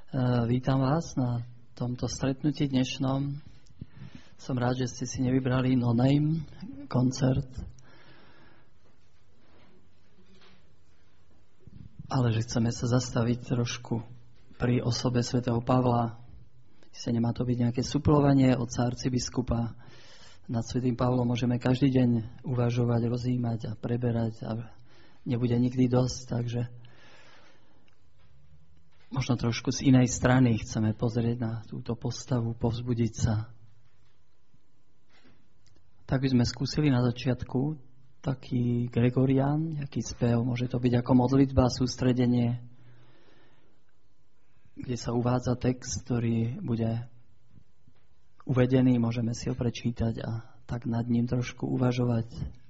Vítam vás na tomto stretnutí dnešnom. Som rád, že ste si nevybrali No Name koncert, ale že chceme sa zastaviť trošku pri osobe svätého Pavla. Nemá to byť nejaké suplovanie od arcibiskupa. Nad svätým Pavlom môžeme každý deň uvažovať, rozjímať a preberať a nebude nikdy dosť, takže možno trošku z inej strany chceme pozrieť na túto postavu, povzbudiť sa. Tak by sme skúsili na začiatku taký Gregorián, nejaký spev, môže to byť ako modlitba, sústredenie, kde sa uvádza text, ktorý bude uvedený, môžeme si ho prečítať a tak nad ním trošku uvažovať.